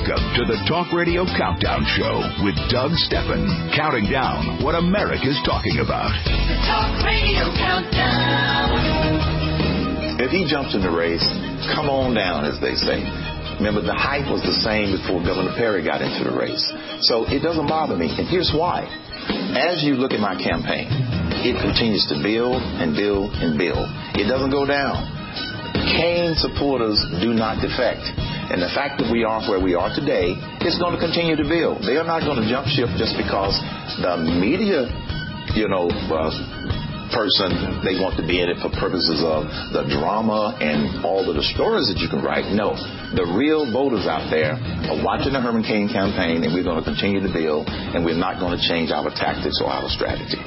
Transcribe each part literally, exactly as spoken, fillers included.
Welcome to the Talk Radio Countdown Show with Doug Stephan, counting down what America's talking about. The Talk Radio Countdown. If he jumps in the race, come on down, as they say. Remember, the hype was the same before Governor Perry got into the race. So it doesn't bother me, and here's why. As you look at my campaign, it continues to build and build and build. It doesn't go down. Kaine supporters do not defect. And the fact that we are where we are today is going to continue to build. They are not going to jump ship just because the media, you know, uh, person, they want to be in it for purposes of the drama and all of the stories that you can write. No, the real voters out there are watching the Herman Cain campaign, and we're going to continue to build, and we're not going to change our tactics or our strategy.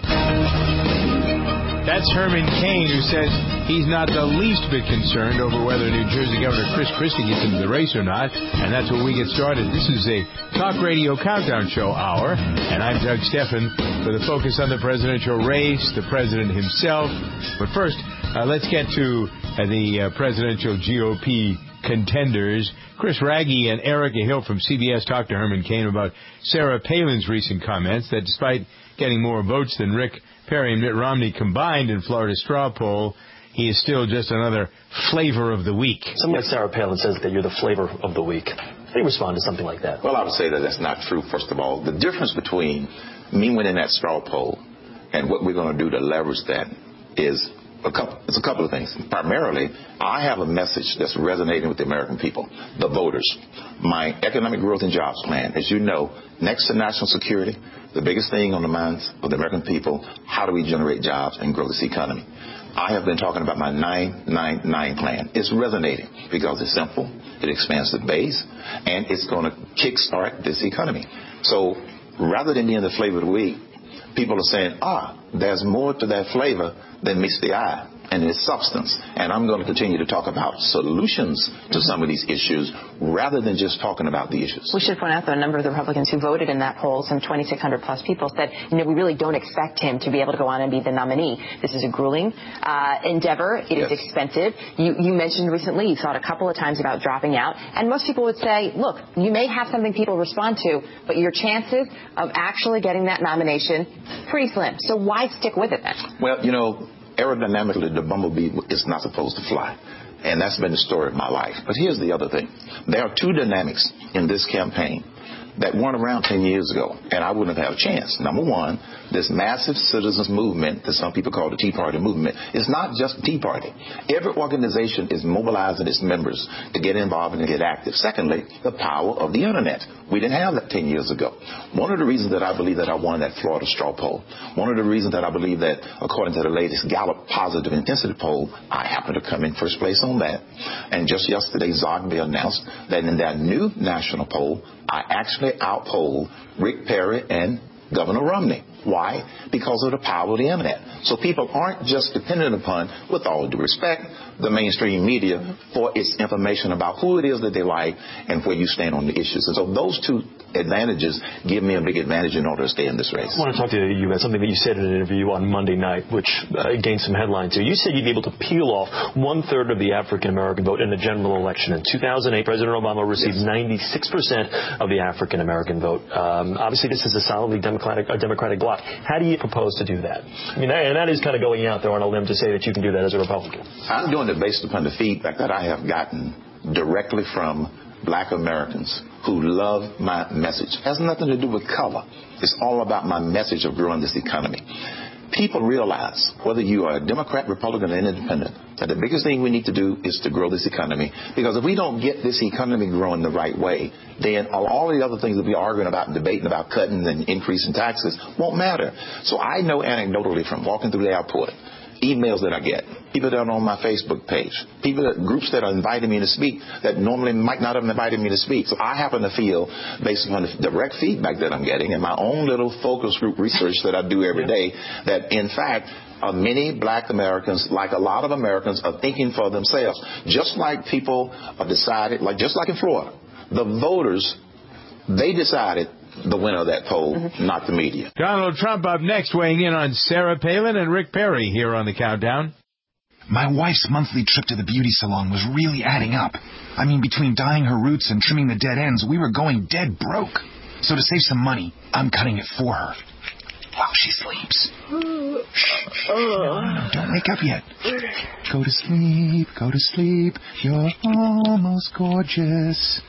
That's Herman Cain, who says he's not the least bit concerned over whether New Jersey Governor Chris Christie gets into the race or not. And that's where we get started. This is a Talk Radio Countdown Show hour, and I'm Doug Stephan with a focus on the presidential race, the president himself. But first, uh, let's get to uh, the uh, presidential G O P contenders. Chris Raggi and Erica Hill from C B S talked to Herman Cain about Sarah Palin's recent comments that despite getting more votes than Rick Perry and Mitt Romney combined in Florida's straw poll, he is still just another flavor of the week. Someone like Sarah Palin says that you're the flavor of the week. How do you respond to something like that? Well, I would say that that's not true, first of all. The difference between me winning that straw poll and what we're going to do to leverage that is a couple, it's a couple of things. Primarily, I have a message that's resonating with the American people, the voters. My economic growth and jobs plan, as you know, next to national security, the biggest thing on the minds of the American people, how do we generate jobs and grow this economy? I have been talking about my nine nine nine plan. It's resonating because it's simple, it expands the base, and it's going to kickstart this economy. So rather than being the flavor of the week, people are saying, ah, there's more to that flavor than meets the eye, and it's substance. And I'm going to continue to talk about solutions to some of these issues rather than just talking about the issues. We should point out, though, a number of the Republicans who voted in that poll, some twenty-six hundred plus people, said, you know, we really don't expect him to be able to go on and be the nominee. This is a grueling uh, endeavor. It yes. is expensive. You, you mentioned recently you thought a couple of times about dropping out. And most people would say, look, you may have something people respond to, but your chances of actually getting that nomination, pretty slim. So why stick with it then? Well, you know, aerodynamically, the bumblebee is not supposed to fly. And that's been the story of my life. But here's the other thing. There are two dynamics in this campaign that weren't around ten years ago, and I wouldn't have had a chance. Number one, this massive citizens movement that some people call the Tea Party movement is not just the Tea Party. Every organization is mobilizing its members to get involved and get active. Secondly, the power of the Internet. We didn't have that ten years ago. One of the reasons that I believe that I won that Florida straw poll, one of the reasons that I believe that, according to the latest Gallup positive intensity poll, I happen to come in first place on that. And just yesterday, Zogby announced that in that new national poll, I actually outpolled Rick Perry and Governor Romney. Why? Because of the power of the Internet. So people aren't just dependent upon, with all due respect, the mainstream media for its information about who it is that they like and where you stand on the issues. And so those two advantages give me a big advantage in order to stay in this race. I want to talk to you about something that you said in an interview on Monday night, which uh, gained some headlines here. You said you'd be able to peel off one-third of the African-American vote in the general election. In two thousand eight, President Obama received yes. ninety-six percent of the African-American vote. Um, obviously, this is a solidly democratic, a democratic bloc. How do you propose to do that? I mean, and that is kind of going out there on a limb to say that you can do that as a Republican. I'm doing it based upon the feedback that I have gotten directly from black Americans who love my message. It has nothing to do with color. It's all about my message of growing this economy. People realize, whether you are a Democrat, Republican, or independent, that the biggest thing we need to do is to grow this economy. Because if we don't get this economy growing the right way, then all the other things that we're arguing about and debating about cutting and increasing taxes won't matter. So I know anecdotally from walking through the airport, emails that I get, people that are on my Facebook page, people that, groups that are inviting me to speak that normally might not have invited me to speak. So I happen to feel, based on the direct feedback that I'm getting and my own little focus group research that I do every day, that in fact, uh, many black Americans, like a lot of Americans, are thinking for themselves. Just like people have decided, like just like in Florida, the voters, they decided the winner of that poll, mm-hmm. not the media. Donald Trump up next, weighing in on Sarah Palin and Rick Perry here on the Countdown. My wife's monthly trip to the beauty salon was really adding up. I mean, between dyeing her roots and trimming the dead ends, we were going dead broke. So to save some money, I'm cutting it for her. While she sleeps. Shh. No, no, don't wake up yet. Go to sleep, go to sleep. You're almost gorgeous.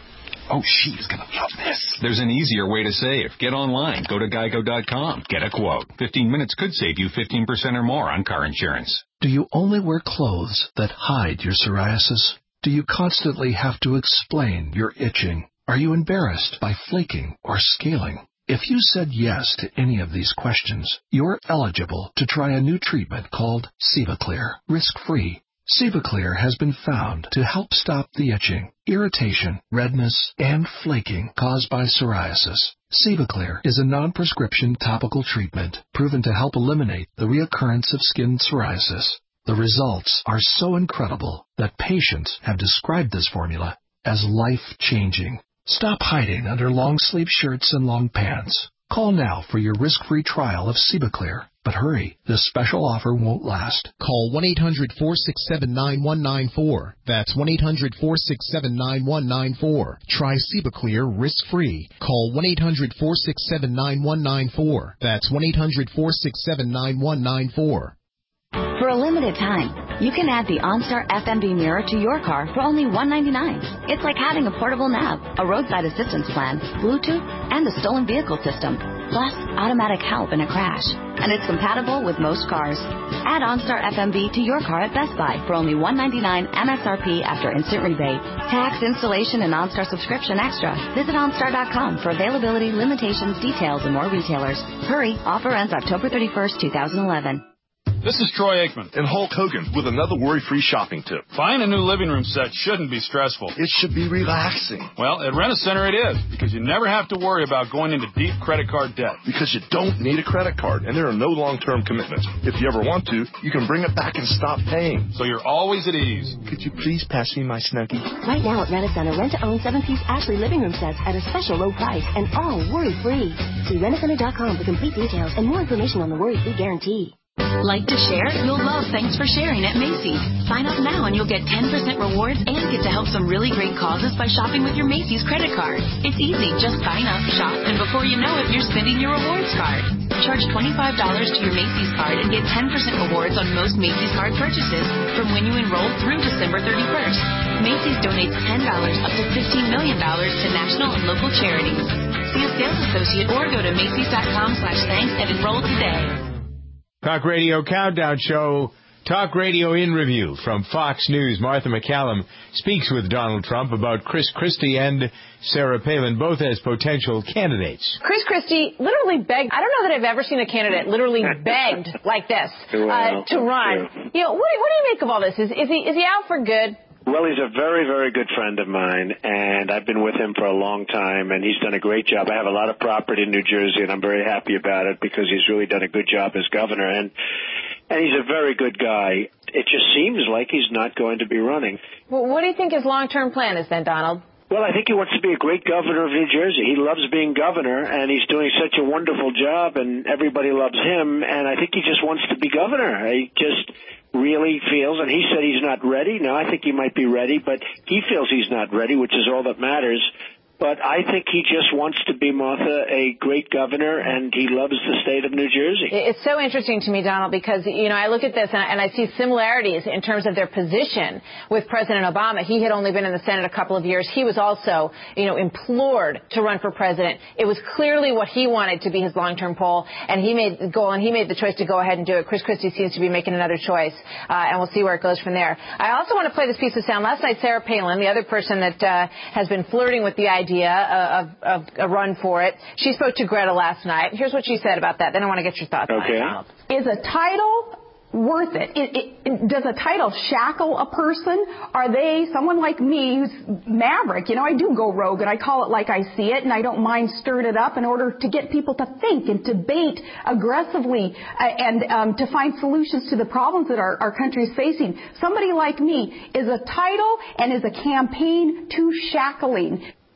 Oh, she is going to love this. There's an easier way to save. Get online. Go to geico dot com. Get a quote. fifteen minutes could save you fifteen percent or more on car insurance. Do you only wear clothes that hide your psoriasis? Do you constantly have to explain your itching? Are you embarrassed by flaking or scaling? If you said yes to any of these questions, you're eligible to try a new treatment called Sevaclear, risk-free. Sevaclear has been found to help stop the itching, irritation, redness, and flaking caused by psoriasis. Sevaclear is a non-prescription topical treatment proven to help eliminate the reoccurrence of skin psoriasis. The results are so incredible that patients have described this formula as life-changing. Stop hiding under long-sleeve shirts and long pants. Call now for your risk-free trial of Sevaclear. But hurry, this special offer won't last. Call one eight hundred four six seven nine one nine four. That's one eight hundred four six seven nine one nine four. Try Sevaclear risk-free. Call one eight hundred four six seven nine one nine four. That's one eight hundred four six seven nine one nine four. For a limited time, you can add the OnStar F M V mirror to your car for only one dollar and ninety-nine cents. It's like having a portable nav, a roadside assistance plan, Bluetooth, and a stolen vehicle system, plus automatic help in a crash. And it's compatible with most cars. Add OnStar F M V to your car at Best Buy for only one dollar and ninety-nine cents M S R P after instant rebate. Tax, installation, and OnStar subscription extra. Visit OnStar dot com for availability, limitations, details, and more retailers. Hurry, offer ends October thirty-first, twenty eleven. This is Troy Aikman and Hulk Hogan with another worry-free shopping tip. Buying a new living room set shouldn't be stressful. It should be relaxing. Well, at Rent-A-Center it is, because you never have to worry about going into deep credit card debt. Because you don't need a credit card, and there are no long-term commitments. If you ever want to, you can bring it back and stop paying. So you're always at ease. Could you please pass me my Snuggie? Right now at Rent-A-Center, rent-to-own seven-piece Ashley living room sets at a special low price and all worry-free. See rent a center dot com for complete details and more information on the worry-free guarantee. Like to share? You'll love Thanks for Sharing at Macy's. Sign up now and you'll get ten percent rewards and get to help some really great causes by shopping with your Macy's credit card. It's easy. Just sign up, shop, and before you know it, you're spending your rewards card. Charge twenty-five dollars to your Macy's card and get ten percent rewards on most Macy's card purchases from when you enroll through December thirty-first. Macy's donates ten dollars up to fifteen million dollars to national and local charities. See a sales associate or go to Macy's dot com slash thanks and enroll today. Talk Radio Countdown Show, Talk Radio in Review from Fox News. Martha McCallum speaks with Donald Trump about Chris Christie and Sarah Palin, both as potential candidates. Chris Christie literally begged, I don't know that I've ever seen a candidate literally begged like this uh, to run. You know, what, what do you make of all this? Is, is, he, is he out for good? Well, he's a very, very good friend of mine, and I've been with him for a long time, and he's done a great job. I have a lot of property in New Jersey, and I'm very happy about it because he's really done a good job as governor, and and he's a very good guy. It just seems like he's not going to be running. Well, what do you think his long-term plan is then, Donald? Well, I think he wants to be a great governor of New Jersey. He loves being governor, and he's doing such a wonderful job, and everybody loves him, and I think he just wants to be governor. He just really feels, and he said he's not ready. Now, I think he might be ready, but he feels he's not ready, which is all that matters. But I think he just wants to be, Martha, a great governor, and he loves the state of New Jersey. It's so interesting to me, Donald, because, you know, I look at this and I, and I see similarities in terms of their position with President Obama. He had only been in the Senate a couple of years. He was also, you know, implored to run for president. It was clearly what he wanted to be his long-term goal, and he made goal, and he made the choice to go ahead and do it. Chris Christie seems to be making another choice, uh, and we'll see where it goes from there. I also want to play this piece of sound. Last night, Sarah Palin, the other person that uh, has been flirting with the idea Of, of a run for it. She spoke to Greta last night. Here's what she said about that. Then I want to get your thoughts okay. on it. Is a title worth it? It, it, it? Does a title shackle a person? Are they someone like me who's maverick? You know, I do go rogue, and I call it like I see it, and I don't mind stirring it up in order to get people to think and debate aggressively uh, and um, to find solutions to the problems that our, our country is facing. Somebody like me, is a title and is a campaign too shackling?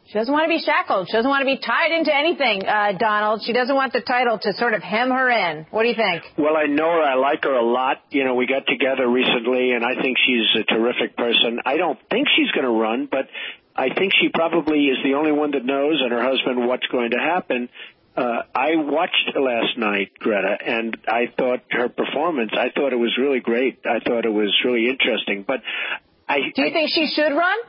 She doesn't want to be shackled. She doesn't want to be tied into anything, uh, Donald. She doesn't want the title to sort of hem her in. What do you think? Well, I know her. I like her a lot. You know, we got together recently, and I think she's a terrific person. I don't think she's going to run, but I think she probably is the only one that knows, and her husband, what's going to happen. Uh, I watched last night, Greta, and I thought her performance, I thought it was really great. I thought it was really interesting. But I Do you I, think she should run?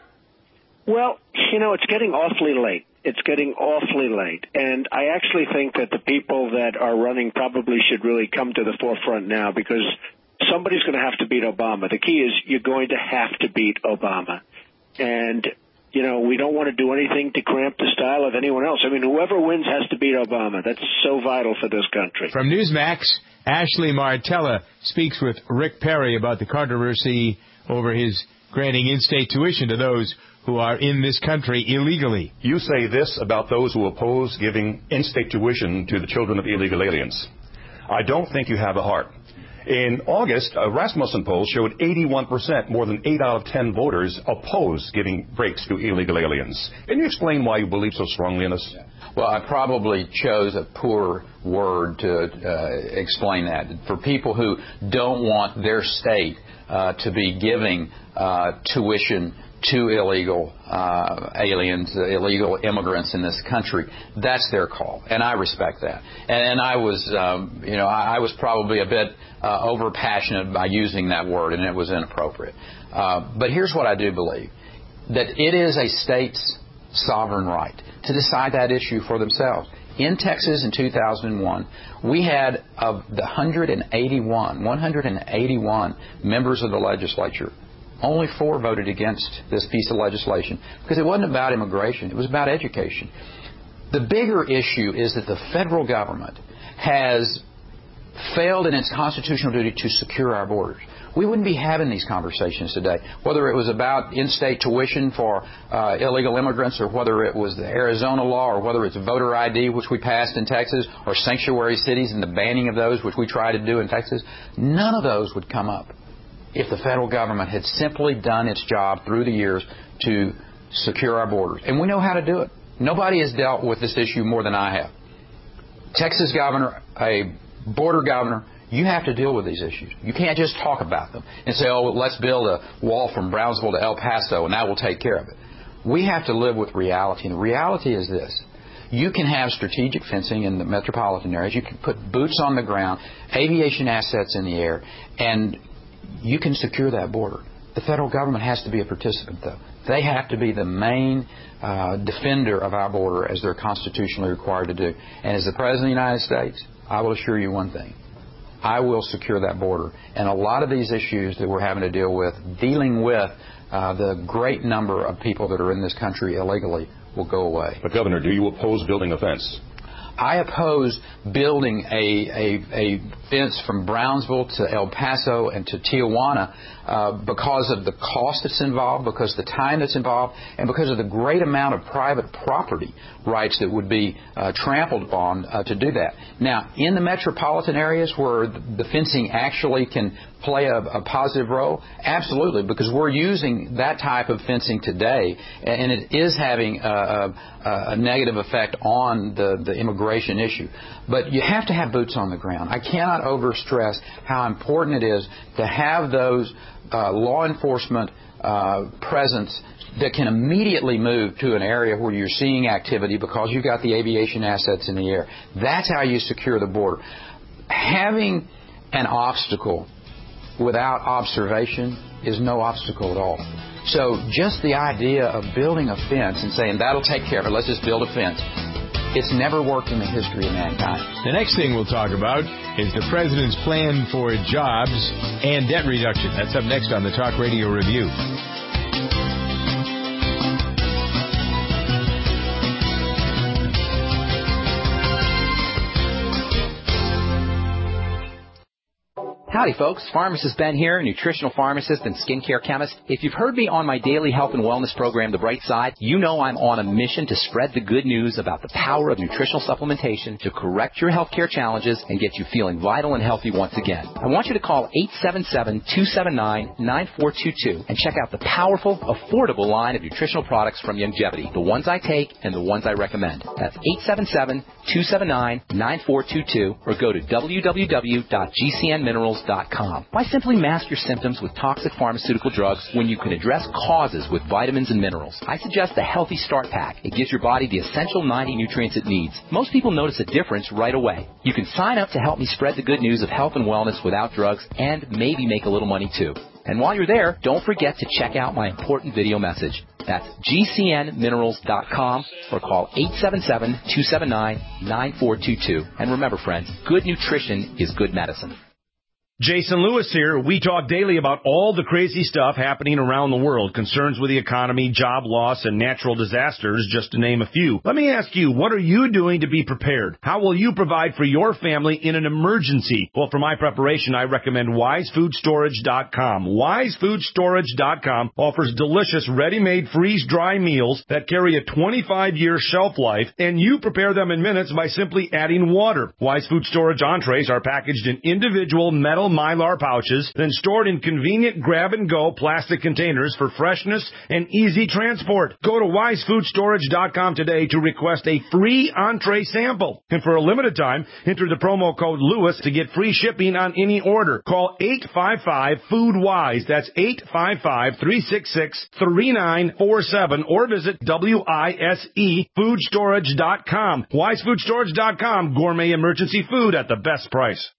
Well, you know, it's getting awfully late. It's getting awfully late. And I actually think that the people that are running probably should really come to the forefront now, because somebody's going to have to beat Obama. The key is you're going to have to beat Obama. And, you know, we don't want to do anything to cramp the style of anyone else. I mean, whoever wins has to beat Obama. That's so vital for this country. From Newsmax, Ashley Martella speaks with Rick Perry about the controversy over his granting in-state tuition to those who are in this country illegally. You say this about those who oppose giving in-state tuition to the children of illegal aliens. I don't think you have a heart. In August, a Rasmussen poll showed eighty-one percent, more than eight out of ten voters, oppose giving breaks to illegal aliens. Can you explain why you believe so strongly in this? Well, I probably chose a poor word to uh, explain that. For people who don't want their state uh, to be giving uh, tuition to illegal uh, aliens, uh, illegal immigrants in this country, that's their call, and I respect that. And, and I was, um, you know, I, I was probably a bit uh, over passionate by using that word, and it was inappropriate. Uh, but here's what I do believe: that it is a state's sovereign right to decide that issue for themselves. In Texas in two thousand one, we had of the one hundred eighty-one, one hundred eighty-one members of the legislature, only four voted against this piece of legislation because it wasn't about immigration. It was about education. The bigger issue is that the federal government has failed in its constitutional duty to secure our borders. We wouldn't be having these conversations today, whether it was about in-state tuition for uh, illegal immigrants, or whether it was the Arizona law, or whether it's voter I D, which we passed in Texas, or sanctuary cities and the banning of those, which we try to do in Texas. None of those would come up if the federal government had simply done its job through the years to secure our borders. And we know how to do it. Nobody has dealt with this issue more than I have. Texas governor, a border governor, you have to deal with these issues. You can't just talk about them and say, oh, let's build a wall from Brownsville to El Paso and that will take care of it. We have to live with reality. And the reality is this. You can have strategic fencing in the metropolitan areas. You can put boots on the ground, aviation assets in the air, and you can secure that border. The federal government has to be a participant, though. They have to be the main uh, defender of our border, as they're constitutionally required to do. And as the President of the United States, I will assure you one thing. I will secure that border. And a lot of these issues that we're having to deal with, dealing with uh, the great number of people that are in this country illegally, will go away. But, Governor, do you oppose building a fence? I oppose building a, a, a fence from Brownsville to El Paso and to Tijuana uh, because of the cost that's involved, because of the time that's involved, and because of the great amount of private property rights that would be uh, trampled upon uh, to do that. Now, in the metropolitan areas where the fencing actually can play a, a positive role, absolutely, because we're using that type of fencing today, and it is having a, a, a negative effect on the, the immigration issue. But you have to have boots on the ground. I cannot overstress how important it is to have those uh, law enforcement uh, presence that can immediately move to an area where you're seeing activity because you've got the aviation assets in the air. That's how you secure the border. Having an obstacle without observation is no obstacle at all. So just the idea of building a fence and saying that'll take care of it, let's just build a fence, it's never worked in the history of mankind. The next thing we'll talk about is the president's plan for jobs and debt reduction. That's up next on the Talk Radio Review. Howdy, folks. Pharmacist Ben here, nutritional pharmacist and skincare chemist. If you've heard me on my daily health and wellness program, The Bright Side, you know I'm on a mission to spread the good news about the power of nutritional supplementation to correct your healthcare challenges and get you feeling vital and healthy once again. I want you to call eight seven seven, two seven nine, nine four two two and check out the powerful, affordable line of nutritional products from Youngevity, the ones I take and the ones I recommend. That's eight seven seven, two seven nine, nine four two two or go to w w w dot g c n minerals dot com. Why simply mask your symptoms with toxic pharmaceutical drugs when you can address causes with vitamins and minerals? I suggest the Healthy Start Pack. It gives your body the essential ninety nutrients it needs. Most people notice a difference right away. You can sign up to help me spread the good news of health and wellness without drugs and maybe make a little money too. And while you're there, don't forget to check out my important video message. That's g c n minerals dot com or call eight seven seven, two seven nine, nine four two two. And remember, friends, good nutrition is good medicine. Jason Lewis here. We talk daily about all the crazy stuff happening around the world, concerns with the economy, job loss, and natural disasters, just to name a few. Let me ask you, what are you doing to be prepared? How will you provide for your family in an emergency? Well, for my preparation, I recommend wise food storage dot com. wise food storage dot com offers delicious, ready-made, freeze-dry meals that carry a twenty-five year shelf life, and you prepare them in minutes by simply adding water. Wise Food Storage entrees are packaged in individual metal Mylar pouches, then stored in convenient grab-and-go plastic containers for freshness and easy transport. Go to wise food storage dot com today to request a free entree sample. And for a limited time, enter the promo code Lewis to get free shipping on any order. Call eight five five, food wise. That's eight five five, three six six, three nine four seven or visit wise food storage dot com. wise food storage dot com. Gourmet emergency food at the best price.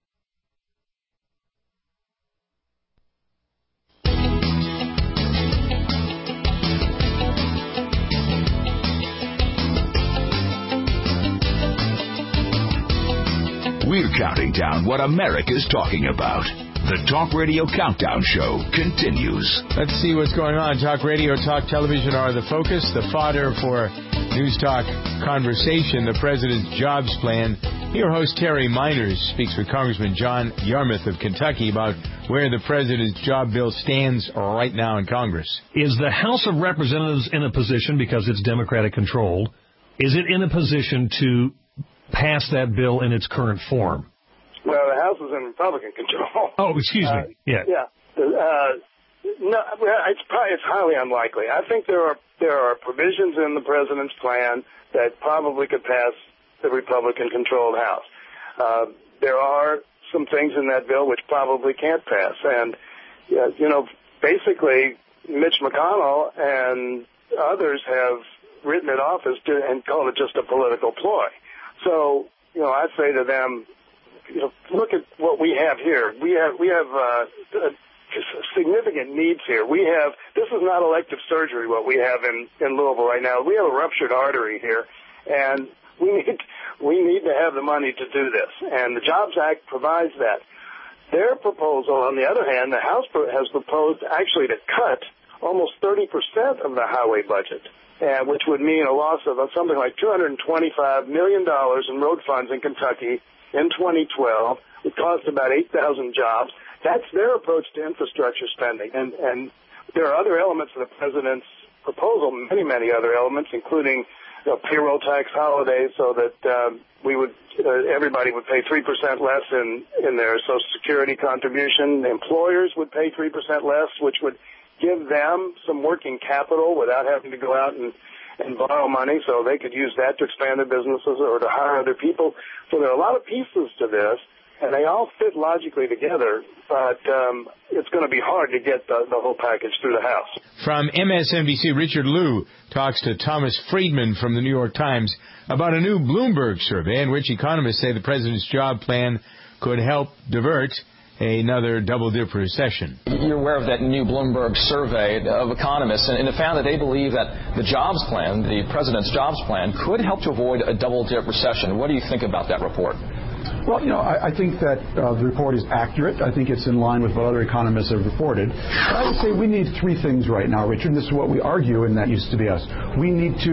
We're counting down what America's talking about. The Talk Radio Countdown Show continues. Let's see what's going on. Talk Radio, Talk Television are the focus, the fodder for News Talk conversation, the President's jobs plan. Your host, Terry Miners, speaks with Congressman John Yarmuth of Kentucky about where the President's job bill stands right now in Congress. Is the House of Representatives in a position, because it's Democratic controlled, is it in a position to pass that bill in its current form? Well, the House is in Republican control. Oh, excuse uh, me. Yeah. Yeah. Uh, no, it's probably it's highly unlikely. I think there are there are provisions in the president's plan that probably could pass the Republican-controlled House. Uh, there are some things in that bill which probably can't pass, and uh, you know, basically, Mitch McConnell and others have written it off as to, and called it just a political ploy. So, you know, I'd say to them, you know, look at what we have here. We have we have uh, significant needs here. We have this is not elective surgery. What we have in, in Louisville right now, we have a ruptured artery here, and we need we need to have the money to do this. And the Jobs Act provides that. Their proposal, on the other hand, the House has proposed actually to cut almost thirty percent of the highway budget. Uh, which would mean a loss of something like two hundred twenty-five million dollars in road funds in Kentucky in twenty twelve. It cost about eight thousand jobs. That's their approach to infrastructure spending. And, and there are other elements of the president's proposal, many, many other elements, including you know, payroll tax holidays so that um, we would uh, everybody would pay three percent less in, in their Social Security contribution. Employers would pay three percent less, which would give them some working capital without having to go out and, and borrow money, so they could use that to expand their businesses or to hire other people. So there are a lot of pieces to this, and they all fit logically together, but um, it's going to be hard to get the, the whole package through the House. From M S N B C, Richard Liu talks to Thomas Friedman from the New York Times about a new Bloomberg survey in which economists say the president's job plan could help divert another double-dip recession. You're aware of that new Bloomberg survey of economists, and it found that they believe that the jobs plan, the president's jobs plan, could help to avoid a double-dip recession. What do you think about that report? Well, you know, I, I think that uh, the report is accurate. I think it's in line with what other economists have reported. But I would say we need three things right now, Richard. This is what we argue, and that used to be us. We need to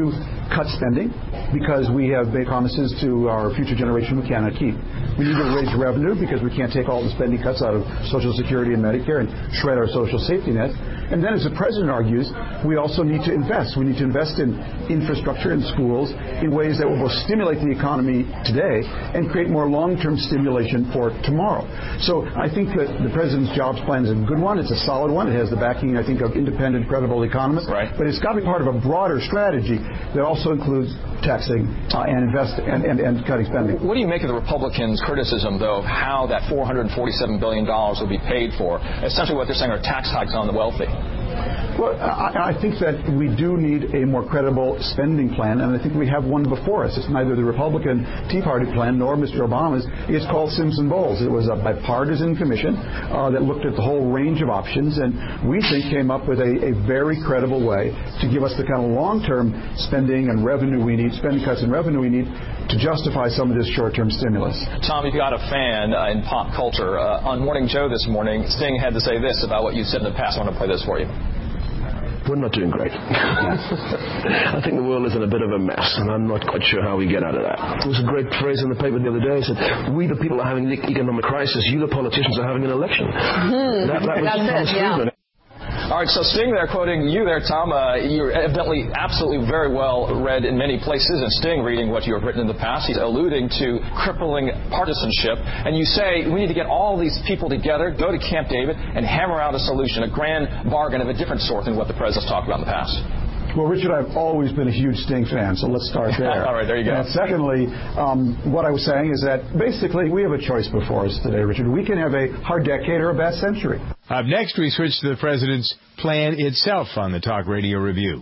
cut spending because we have made promises to our future generation we cannot keep. We need to raise revenue because we can't take all the spending cuts out of Social Security and Medicare and shred our social safety net. And then, as the President argues, we also need to invest. We need to invest in infrastructure and schools in ways that will both stimulate the economy today and create more long-term stimulation for tomorrow. So I think that the President's jobs plan is a good one. It's a solid one. It has the backing, I think, of independent, credible economists. Right. But it's got to be part of a broader strategy that also includes taxing uh, and invest and, and, and cutting spending. What do you make of the Republicans' criticism, though, of how that four hundred forty-seven billion dollars will be paid for? Essentially what they're saying are tax hikes on the wealthy. Well, I, I think that we do need a more credible spending plan, and I think we have one before us. It's neither the Republican Tea Party plan nor Mister Obama's. It's called Simpson-Bowles. It was a bipartisan commission uh, that looked at the whole range of options, and we think came up with a, a very credible way to give us the kind of long-term spending and revenue we need, spending cuts and revenue we need to justify some of this short-term stimulus. Tom, you've got a fan uh, in pop culture. Uh, on Morning Joe this morning, Sting had to say this about what you said in the past. I want to play this for you. We're not doing great. I think the world is in a bit of a mess, and I'm not quite sure how we get out of that. There was a great phrase in the paper the other day. It said, we the people are having the economic crisis, you the politicians are having an election. Mm-hmm. that, that was That's it, yeah. All right, so Sting there, quoting you there, Tom, uh, you're evidently absolutely very well read in many places, and Sting, reading what you have written in the past, he's alluding to crippling partisanship, and you say we need to get all these people together, go to Camp David, and hammer out a solution, a grand bargain of a different sort than what the President's talked about in the past. Well, Richard, I've always been a huge Sting fan, so let's start there. All right, there you go. And secondly, um, what I was saying is that basically we have a choice before us today, Richard. We can have a hard decade or a bad century. Up next, we switch to the President's plan itself on the Talk Radio Review.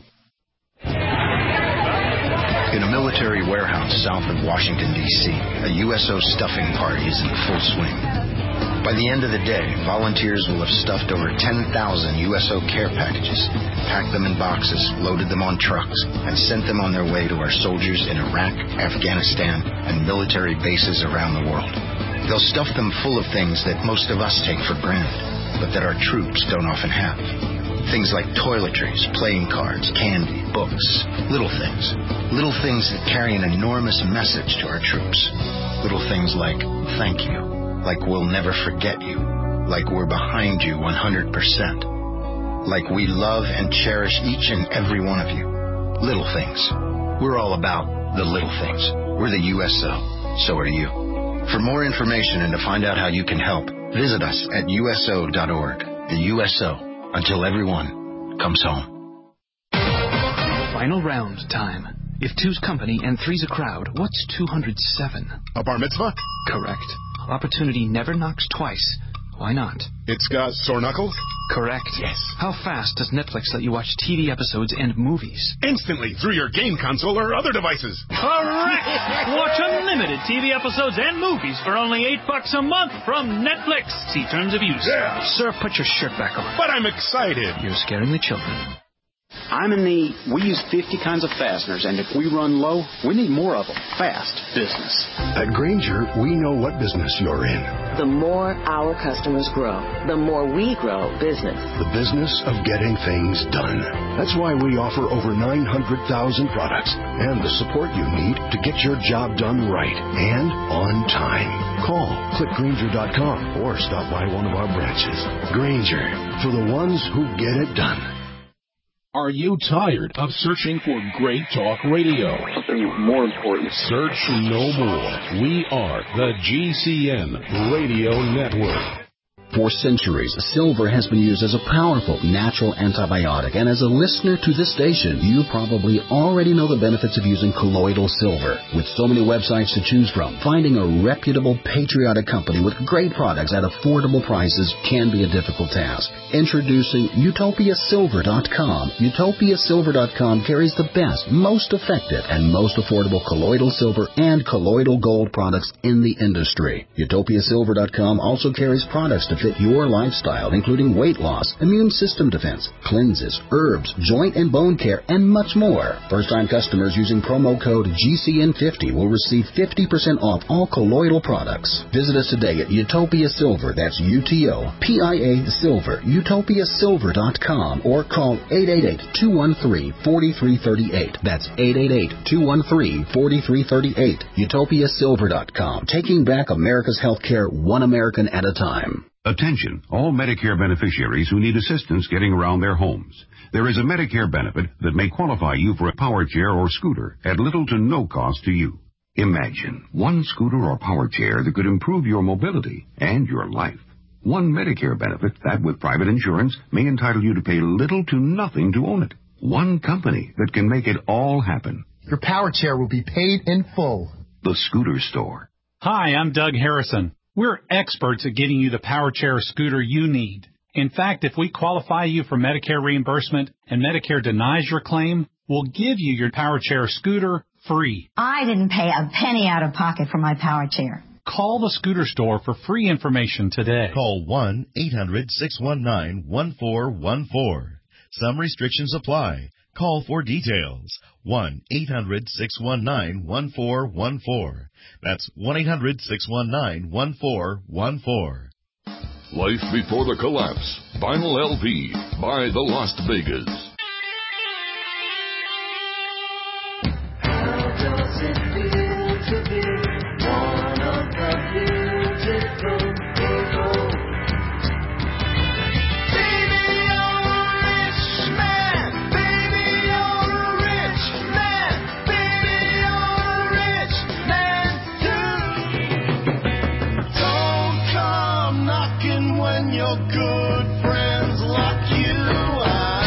In a military warehouse south of Washington, D C, a U S O stuffing party is in full swing. By the end of the day, volunteers will have stuffed over ten thousand U S O care packages, packed them in boxes, loaded them on trucks, and sent them on their way to our soldiers in Iraq, Afghanistan, and military bases around the world. They'll stuff them full of things that most of us take for granted, but that our troops don't often have. Things like toiletries, playing cards, candy, books, little things. Little things that carry an enormous message to our troops. Little things like, thank you. Like we'll never forget you. Like we're behind you one hundred percent. Like we love and cherish each and every one of you. Little things. We're all about the little things. We're the U S O. So are you. For more information and to find out how you can help, visit us at U S O dot org. The U S O, until everyone comes home. Final round time. If two's company and three's a crowd, what's two hundred seven? A bar mitzvah? Correct. Opportunity never knocks twice. Why not? It's got sore knuckles? Correct. Yes. How fast does Netflix let you watch T V episodes and movies? Instantly, through your game console or other devices. Correct! Watch unlimited T V episodes and movies for only eight bucks a month from Netflix. See terms of use. Yeah. Sir, put your shirt back on. But I'm excited. You're scaring the children. I'm in the, we use fifty kinds of fasteners, and if we run low, we need more of them. Fast business. At Grainger, we know what business you're in. The more our customers grow, the more we grow business. The business of getting things done. That's why we offer over nine hundred thousand products and the support you need to get your job done right and on time. Call click grainger dot com or stop by one of our branches. Grainger, for the ones who get it done. Are you tired of searching for great talk radio? Something more important. Search no more. We are the G C N Radio Network. For centuries, silver has been used as a powerful natural antibiotic, and as a listener to this station, you probably already know the benefits of using colloidal silver. With so many websites to choose from, finding a reputable, patriotic company with great products at affordable prices can be a difficult task. Introducing Utopia Silver dot com. Utopia Silver dot com carries the best, most effective, and most affordable colloidal silver and colloidal gold products in the industry. Utopia Silver dot com also carries products to to fit your lifestyle, including weight loss, immune system defense, cleanses, herbs, joint and bone care, and much more. First-time customers using promo code G C N fifty will receive fifty percent off all colloidal products. Visit us today at Utopia Silver, that's U T O P I A Silver, utopia silver dot com, or call eight eight eight, two one three, four three three eight. That's eight eight eight, two one three, four three three eight. utopia silver dot com. Taking back America's health care one American at a time. Attention, all Medicare beneficiaries who need assistance getting around their homes. There is a Medicare benefit that may qualify you for a power chair or scooter at little to no cost to you. Imagine one scooter or power chair that could improve your mobility and your life. One Medicare benefit that, with private insurance, may entitle you to pay little to nothing to own it. One company that can make it all happen. Your power chair will be paid in full. The Scooter Store. Hi, I'm Doug Harrison. We're experts at getting you the power chair or scooter you need. In fact, if we qualify you for Medicare reimbursement and Medicare denies your claim, we'll give you your power chair or scooter free. I didn't pay a penny out of pocket for my power chair. Call the Scooter Store for free information today. Call one eight hundred, six one nine, one four one four. Some restrictions apply. Call for details. one eight hundred, six one nine, one four one four. That's one eight hundred, six one nine, one four one four. Life Before the Collapse. Vinyl L P by the Las Vegas. How does it feel to be one of the beautiful people? Baby, you're a rich man. Baby, you're a rich man. Baby, you're a rich man too. Don't come knocking when your good friends lock you out.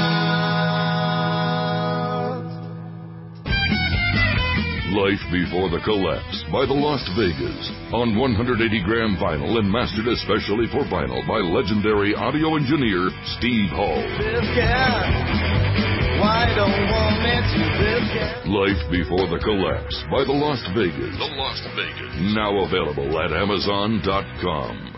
Life Before the Collapse by the Las Vegas on one hundred eighty gram vinyl and mastered especially for vinyl by legendary audio engineer Steve Hall. This guy, why don't want me to this guy? Life Before the Collapse by the Las Vegas. The Las Vegas. Now available at amazon dot com.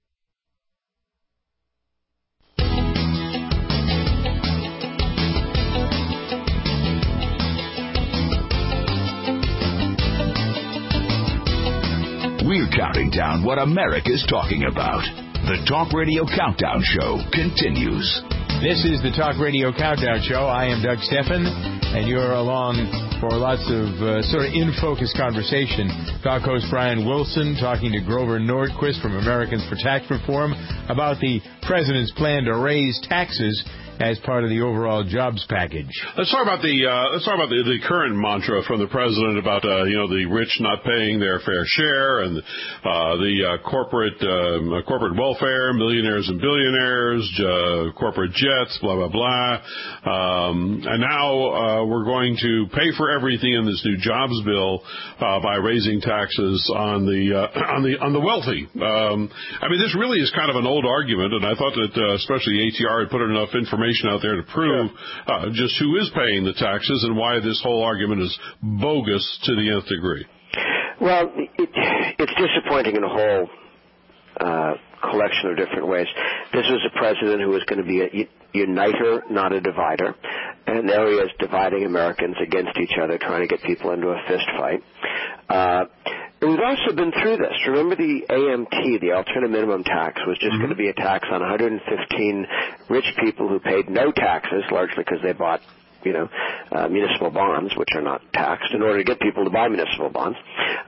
We're counting down what America's talking about. The Talk Radio Countdown Show continues. This is the Talk Radio Countdown Show. I am Doug Steffen, and you're along for lots of uh, sort of in-focus conversation. Talk host Brian Wilson talking to Grover Nordquist from Americans for Tax Reform about the president's plan to raise taxes as part of the overall jobs package. Let's talk about the uh, let's talk about the, the current mantra from the president about uh, you know the rich not paying their fair share and uh, the uh, corporate um, uh, corporate welfare, millionaires and billionaires, uh, corporate jets, blah blah blah. Um, and now uh, we're going to pay for everything in this new jobs bill uh, by raising taxes on the uh, on the on the wealthy. Um, I mean, this really is kind of an old argument, and I thought that uh, especially A T R had put enough information out there to prove uh, just who is paying the taxes and why this whole argument is bogus to the nth degree. Well, it, it's disappointing in a whole uh, collection of different ways. This was a president who was going to be a uniter, not a divider, and there he is dividing Americans against each other, trying to get people into a fist fight. Uh, We've also been through this. Remember the A M T, the alternative minimum tax, was just mm-hmm. going to be a tax on one hundred fifteen rich people who paid no taxes, largely because they bought, you know, uh, municipal bonds, which are not taxed, in order to get people to buy municipal bonds.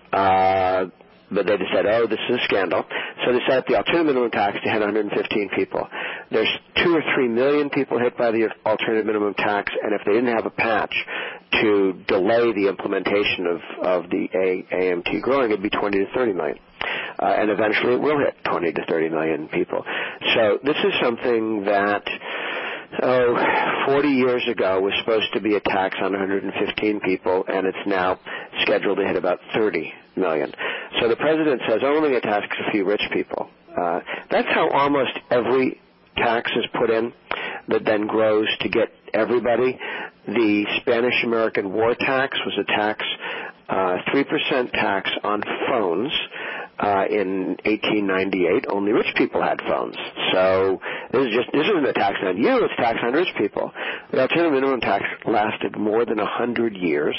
Uh, but they just said, oh, this is a scandal. So they set up the alternative minimum tax to hit one hundred fifteen people. There's two or three million people hit by the alternative minimum tax, and if they didn't have a patch to delay the implementation of, of the A M T growing, it'd be twenty to thirty million. Uh, and eventually it will hit twenty to thirty million people. So this is something that, oh, forty years ago was supposed to be a tax on one hundred fifteen people, and it's now scheduled to hit about thirty million. So the president says only a tax a few rich people. Uh, that's how almost every tax is put in that then grows to get everybody. The Spanish-American War tax was a tax, uh, three percent tax on phones, uh, in eighteen ninety-eight, only rich people had phones. So this is just this isn't a tax on you; it's a tax on rich people. The alternative minimum tax lasted more than a hundred years,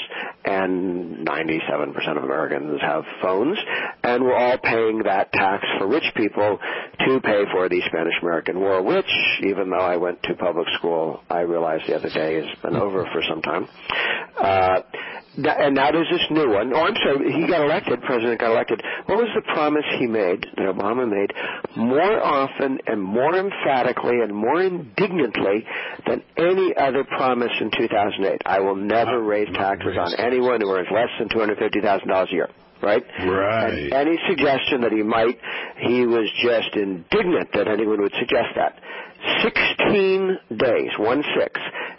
and ninety-seven percent of Americans have phones, and we're all paying that tax for rich people to pay for the Spanish-American War, which, even though I went to public school, I realized the other day has been over for some time. Uh, and now there's this new one. Oh, I'm sorry, he got elected, President got elected. What was the promise he made, that Obama made, more often and more emphatically and more indignantly than any other promise in two thousand eight? I will never raise taxes on anyone who earns less than two hundred fifty thousand dollars a year. Right? Right. And any suggestion that he might, he was just indignant that anyone would suggest that. Sixteen days, one six,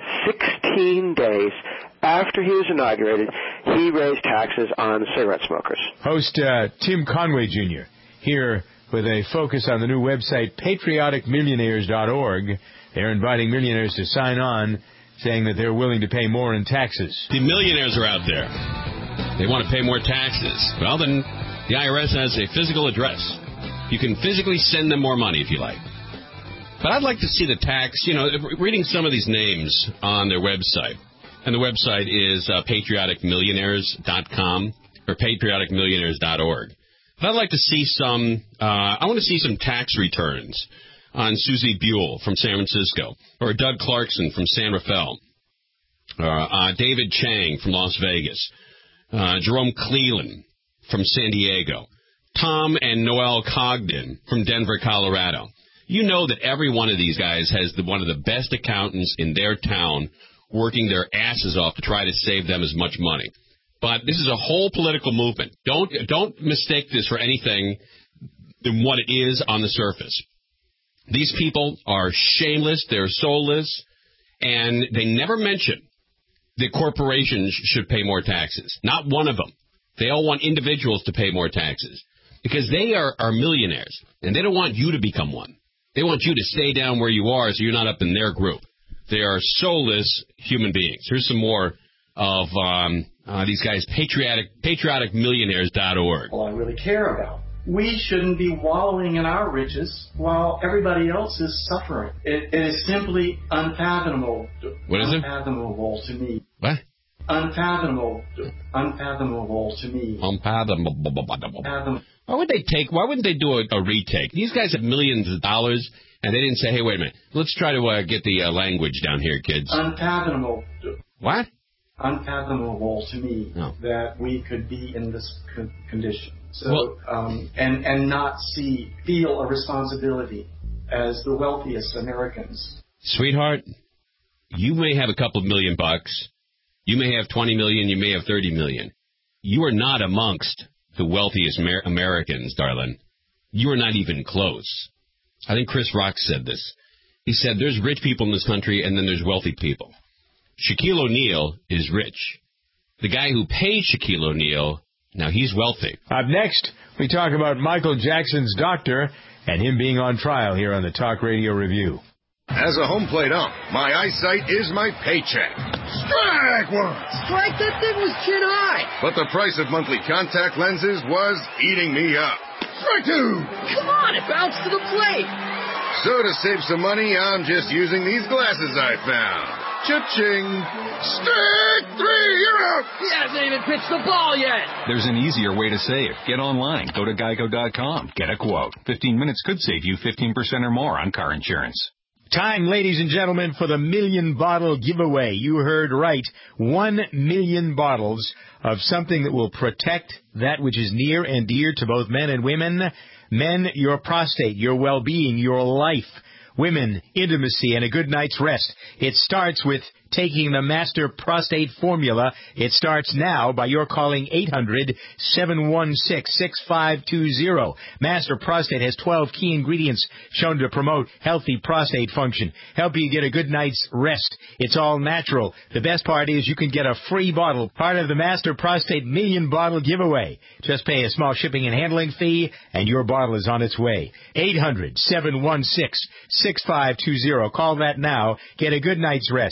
sixteen days after he was inaugurated, he raised taxes on cigarette smokers. Host uh, Tim Conway Junior here with a focus on the new website, patriotic millionaires dot org. They're inviting millionaires to sign on, saying that they're willing to pay more in taxes. The millionaires are out there. They want to pay more taxes. Well, then the I R S has a physical address. You can physically send them more money if you like. But I'd like to see the tax, you know, reading some of these names on their website. And the website is uh, patriotic millionaires dot com or patriotic millionaires dot org. But I'd like to see some, uh, I want to see some tax returns on Susie Buell from San Francisco, or Doug Clarkson from San Rafael, or uh, David Chang from Las Vegas, uh, Jerome Cleland from San Diego, Tom and Noel Cogden from Denver, Colorado. You know that every one of these guys has the, one of the best accountants in their town working their asses off to try to save them as much money. But this is a whole political movement. Don't don't mistake this for anything than what it is on the surface. These people are shameless, they're soulless, and they never mention that corporations should pay more taxes. Not one of them. They all want individuals to pay more taxes because they are, are millionaires, and they don't want you to become one. They want you to stay down where you are so you're not up in their group. They are soulless human beings. Here's some more of um, uh, these guys, patriotic patriotic millionaires dot org. All I really care about. We shouldn't be wallowing in our riches while everybody else is suffering. It, it is simply unfathomable. What is it? Unfathomable to me. What? Unfathomable. Unfathomable to me. Unfathomable. Fathom. Why would they take? Why wouldn't they do a, a retake? These guys have millions of dollars, and they didn't say, "Hey, wait a minute, let's try to uh, get the uh, language down here, kids." Unfathomable. What? Unfathomable to me no. that we could be in this co- condition. So, well, um, and and not see, feel a responsibility as the wealthiest Americans. Sweetheart, you may have a couple of million bucks. You may have twenty million. You may have thirty million. You are not amongst the wealthiest Amer- Americans, darling. You are not even close. I think Chris Rock said this. He said there's rich people in this country and then there's wealthy people. Shaquille O'Neal is rich. The guy who paid Shaquille O'Neal, now he's wealthy. Up next, we talk about Michael Jackson's doctor and him being on trial here on the Talk Radio Review. As a home plate ump, my eyesight is my paycheck. Strike one! Strike, that thing was chin high! But the price of monthly contact lenses was eating me up. Strike two! Come on, it bounced to the plate! So to save some money, I'm just using these glasses I found. Cha-ching! Strike three, you're out! He hasn't even pitched the ball yet! There's an easier way to save. Get online. Go to geico dot com. Get a quote. fifteen minutes could save you fifteen percent or more on car insurance. Time, ladies and gentlemen, for the million bottle giveaway. You heard right. One million bottles of something that will protect that which is near and dear to both men and women. Men, your prostate, your well-being, your life. Women, intimacy, and a good night's rest. It starts with taking the Master Prostate Formula. It starts now by your calling eight hundred, seven one six, six five two zero. Master Prostate has twelve key ingredients shown to promote healthy prostate function, help you get a good night's rest. It's all natural. The best part is you can get a free bottle, part of the Master Prostate Million Bottle Giveaway. Just pay a small shipping and handling fee, and your bottle is on its way. eight hundred, seven one six, six five two zero. Call that now. Get a good night's rest. Take my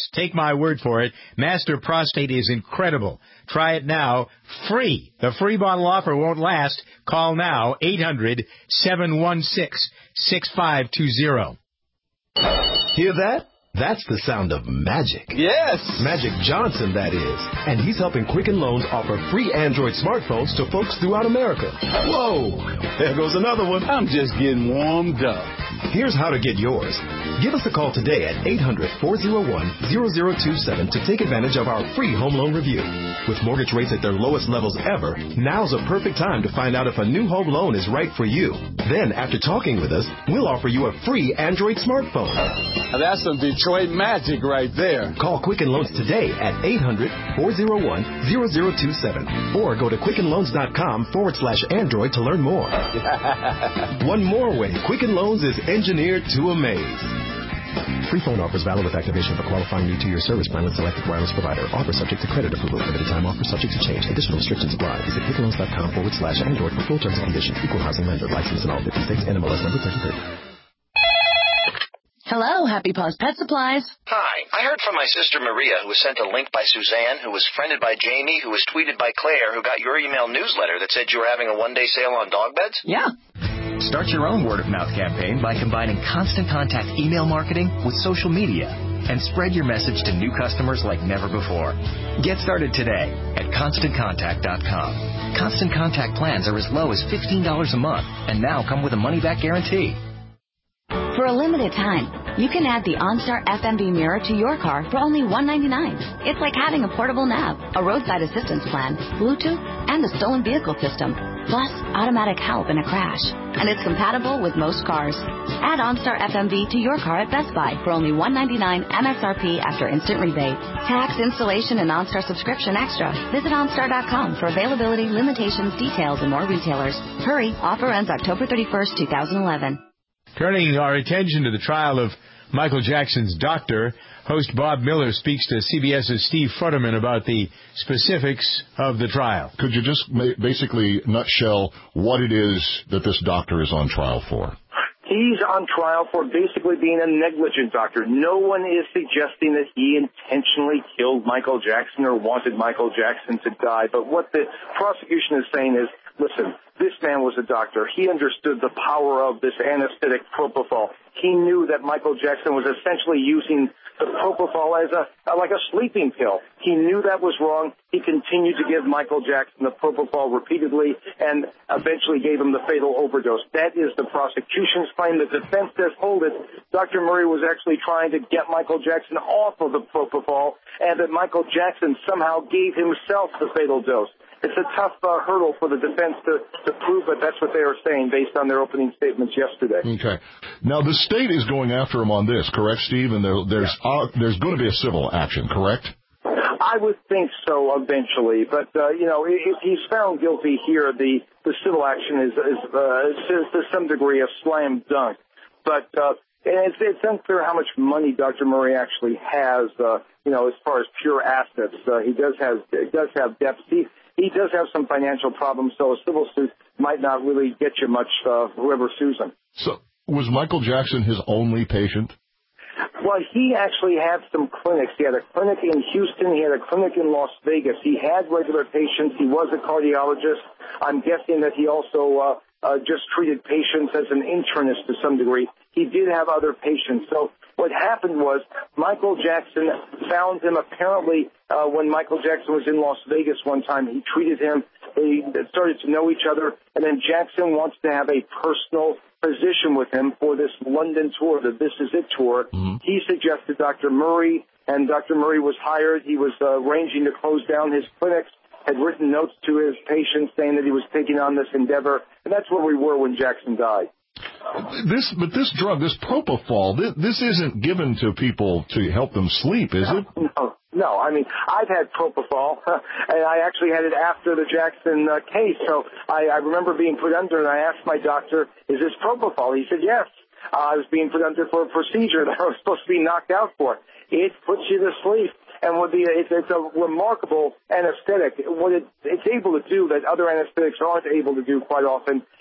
my word for it. Master Prostate is incredible. Try it now, free. The free bottle offer won't last. Call now, eight hundred, seven one six, six five two zero. Hear that? That's the sound of magic. Yes. Magic Johnson, that is. And he's helping Quicken Loans offer free Android smartphones to folks throughout America. Whoa! There goes another one. I'm just getting warmed up. Here's how to get yours. Give us a call today at eight hundred, four oh one, zero zero two seven to take advantage of our free home loan review. With mortgage rates at their lowest levels ever, now's a perfect time to find out if a new home loan is right for you. Then, after talking with us, we'll offer you a free Android smartphone. That's some Detroit magic right there. Call Quicken Loans today at eight hundred, four oh one, zero zero two seven or go to quickenloans.com forward slash Android to learn more. One more way, Quicken Loans is engineered to amaze. Free phone offers valid with activation for qualifying new two-year service plan with selected wireless provider. Offer subject to credit approval. Limited time offer subject to change. Additional restrictions apply. Visit quickenloans.com forward slash Android for full terms and conditions. Equal housing lender. License in all fifty states. N M L S number thirty-three. Hello, Happy Paws Pet Supplies. Hi. I heard from my sister Maria, who was sent a link by Suzanne, who was friended by Jamie, who was tweeted by Claire, who got your email newsletter that said you were having a one-day sale on dog beds? Yeah. Start your own word-of-mouth campaign by combining Constant Contact email marketing with social media and spread your message to new customers like never before. Get started today at constant contact dot com. Constant Contact plans are as low as fifteen dollars a month and now come with a money-back guarantee. For a limited time, you can add the OnStar F M V mirror to your car for only one hundred ninety-nine dollars. It's like having a portable nav, a roadside assistance plan, Bluetooth, and a stolen vehicle system, plus automatic help in a crash. And it's compatible with most cars. Add OnStar F M V to your car at Best Buy for only one hundred ninety-nine dollars M S R P after instant rebate. Tax, installation, and OnStar subscription extra. Visit OnStar dot com for availability, limitations, details, and more retailers. Hurry, offer ends October thirty-first, twenty eleven. Turning our attention to the trial of Michael Jackson's doctor, host Bob Miller speaks to CBS's Steve Futterman about the specifics of the trial. Could you just basically nutshell what it is that this doctor is on trial for? He's on trial for basically being a negligent doctor. No one is suggesting that he intentionally killed Michael Jackson or wanted Michael Jackson to die. But what the prosecution is saying is, listen, this man was a doctor. He understood the power of this anesthetic propofol. He knew that Michael Jackson was essentially using the propofol as a like a sleeping pill. He knew that was wrong. He continued to give Michael Jackson the propofol repeatedly and eventually gave him the fatal overdose. That is the prosecution's claim. The defense says, hold it, Doctor Murray was actually trying to get Michael Jackson off of the propofol and that Michael Jackson somehow gave himself the fatal dose. It's a tough uh, hurdle for the defense to, to prove, but that's what they are saying based on their opening statements yesterday. Okay. Now, the state is going after him on this, correct, Steve? And there, there's uh, there's going to be a civil action, correct? I would think so eventually, but, uh, you know, if he's found guilty here, the, the civil action is, is, uh, is to some degree a slam dunk. But uh, it's, it's unclear how much money Doctor Murray actually has, uh, you know, as far as pure assets. Uh, he does have, he does have debts. He, He does have some financial problems, so a civil suit might not really get you much, uh, whoever sues him. So was Michael Jackson his only patient? Well, he actually had some clinics. He had a clinic in Houston. He had a clinic in Las Vegas. He had regular patients. He was a cardiologist. I'm guessing that he also uh, uh, just treated patients as an internist to some degree. He did have other patients. So what happened was Michael Jackson found him apparently uh, when Michael Jackson was in Las Vegas one time. He treated him. They started to know each other. And then Jackson wants to have a personal physician with him for this London tour, the This Is It tour. Mm-hmm. He suggested Doctor Murray, and Doctor Murray was hired. He was uh, arranging to close down his clinics, had written notes to his patients saying that he was taking on this endeavor. And that's where we were when Jackson died. This, but this drug, this propofol, this, this isn't given to people to help them sleep, is it? No, no. I mean, I've had propofol, and I actually had it after the Jackson uh, case. So I, I remember being put under, and I asked my doctor, "Is this propofol?" He said, "Yes." Uh, I was being put under for a procedure that I was supposed to be knocked out for. It puts you to sleep. And what the, it's, it's a remarkable anesthetic. What it, it's able to do that other anesthetics aren't able to do quite often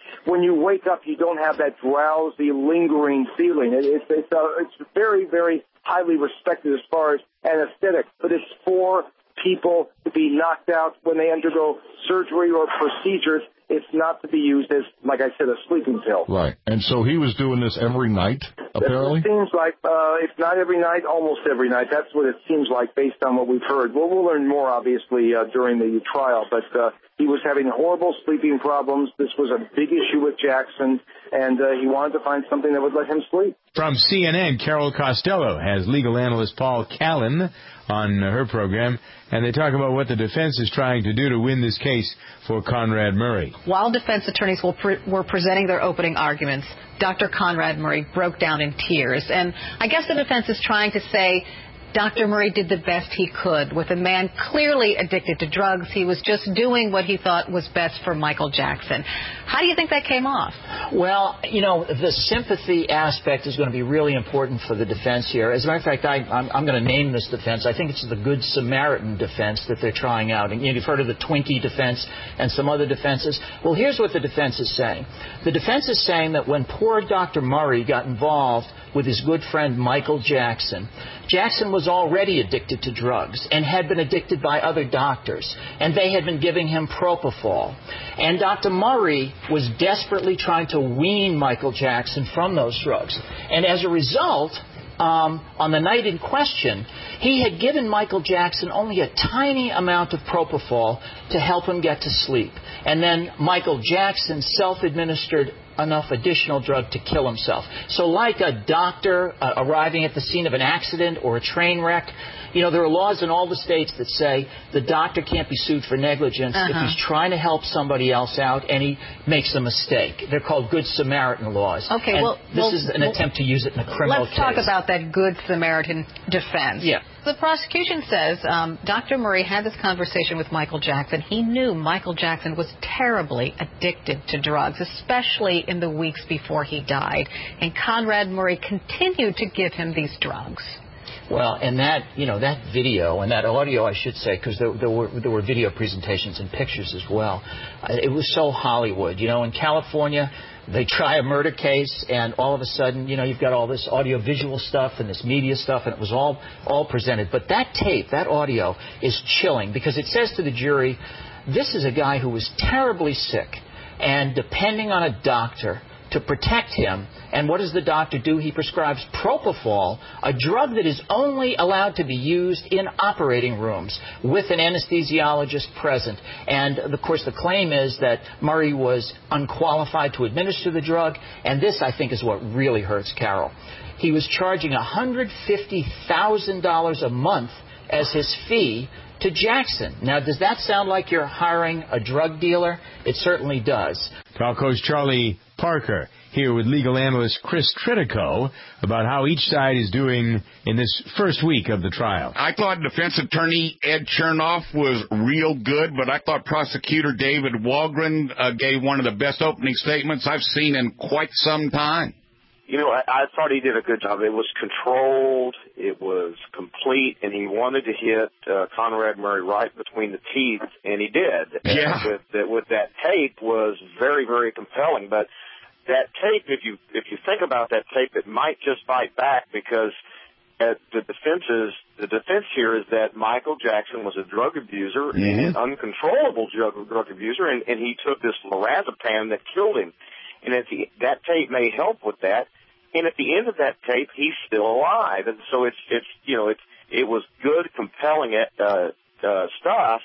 when you wake up, you don't have that drowsy, lingering feeling. It, it's it's, uh, it's very, very highly respected as far as anesthetic, but it's for people to be knocked out when they undergo surgery or procedures. It's not to be used as, like I said, a sleeping pill. Right. And so he was doing this every night, apparently? It seems like, uh, if not every night, almost every night. That's what it seems like based on what we've heard. Well, we'll learn more, obviously, uh, during the trial. But uh, he was having horrible sleeping problems. This was a big issue with Jackson, and uh, he wanted to find something that would let him sleep. From C N N, Carol Costello has legal analyst Paul Callan on her program, and they talk about what the defense is trying to do to win this case for Conrad Murray. While defense attorneys were, pre- were presenting their opening arguments, Doctor Conrad Murray broke down in tears. And I guess the defense is trying to say Doctor Murray did the best he could with a man clearly addicted to drugs. He was just doing what he thought was best for Michael Jackson. How do you think that came off? Well, you know, the sympathy aspect is going to be really important for the defense here. As a matter of fact, I, I'm, I'm going to name this defense. I think it's the Good Samaritan defense that they're trying out. And you've heard of the Twinkie defense and some other defenses. Well, here's what the defense is saying. The defense is saying that when poor Doctor Murray got involved with his good friend Michael Jackson, Jackson was already addicted to drugs and had been addicted by other doctors, and they had been giving him propofol. And Doctor Murray was desperately trying to wean Michael Jackson from those drugs. And as a result, um, on the night in question, he had given Michael Jackson only a tiny amount of propofol to help him get to sleep. And then Michael Jackson self-administered enough additional drug to kill himself. So like a doctor uh, arriving at the scene of an accident or a train wreck, you know, there are laws in all the states that say the doctor can't be sued for negligence uh-huh. if he's trying to help somebody else out and he makes a mistake. They're called Good Samaritan laws. Okay, and well, this well, is an well, attempt to use it in a criminal let's case. Let's talk about that Good Samaritan defense. Yeah. The prosecution says um, Doctor Murray had this conversation with Michael Jackson. He knew Michael Jackson was terribly addicted to drugs, especially in the weeks before he died. And Conrad Murray continued to give him these drugs. Well, and that, you know, that video and that audio, I should say, because there, there were there were video presentations and pictures as well. Uh, it was so Hollywood. You know, in California, they try a murder case, and all of a sudden, you know, you've got all this audio-visual stuff and this media stuff, and it was all all presented. But that tape, that audio, is chilling because it says to the jury, this is a guy who was terribly sick and depending on a doctor to protect him. And what does the doctor do? He prescribes propofol, a drug that is only allowed to be used in operating rooms with an anesthesiologist present. And, of course, the claim is that Murray was unqualified to administer the drug, and this, I think, is what really hurts Carol. He was charging one hundred fifty thousand dollars a month as his fee to Jackson. Now, does that sound like you're hiring a drug dealer? It certainly does. Trial Coach Charlie Parker here with legal analyst Chris Tritico about how each side is doing in this first week of the trial. I thought defense attorney Ed Chernoff was real good, but I thought prosecutor David Walgren uh, gave one of the best opening statements I've seen in quite some time. You know, I, I thought he did a good job. It was controlled, it was complete, and he wanted to hit uh, Conrad Murray right between the teeth, and he did. Yeah. And with, that, with that tape was very, very compelling. But that tape, if you if you think about that tape, it might just fight back because uh, the defense is, the defense here is that Michael Jackson was a drug abuser, mm-hmm. an uncontrollable drug drug abuser, and, and he took this lorazepam that killed him. And if he, that tape may help with that. And at the end of that tape, he's still alive. And so it's, it's you know, it's, it was good, compelling uh, uh, stuff.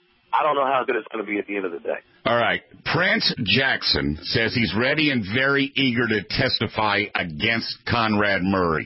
I don't know how good it's going to be at the end of the day. All right. Prince Jackson says he's ready and very eager to testify against Conrad Murray.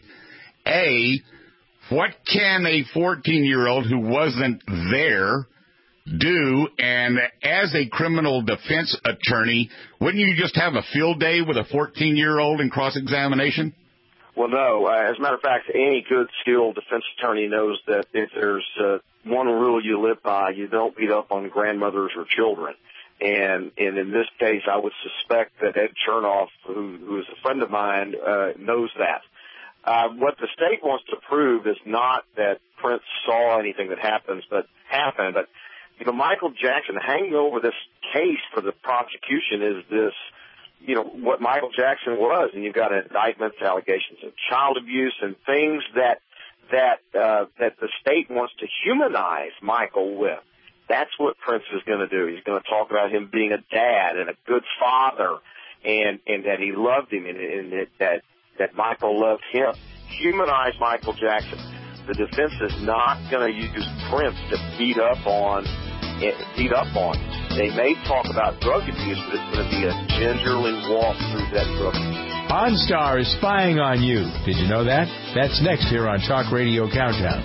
A, what can a fourteen-year-old who wasn't there do? And as a criminal defense attorney, wouldn't you just have a field day with a fourteen-year-old in cross-examination? Well, no. Uh, as a matter of fact, any good, skilled defense attorney knows that if there's uh, one rule you live by, you don't beat up on grandmothers or children. And, and in this case, I would suspect that Ed Chernoff, who, who is a friend of mine, uh, knows that. Uh, what the state wants to prove is not that Prince saw anything that happens, but happened, but you know, Michael Jackson, hanging over this case for the prosecution is this you know, what Michael Jackson was, and you've got indictments, allegations of child abuse, and things that that uh, that the state wants to humanize Michael with. That's what Prince is going to do. He's going to talk about him being a dad and a good father, and and that he loved him, and, and that, that that Michael loved him. Humanize Michael Jackson. The defense is not going to use Prince to beat up on beat up on. They may talk about drug abuse, but it's going to be a gingerly walk through that drug abuse. OnStar is spying on you. Did you know that? That's next here on Talk Radio Countdown.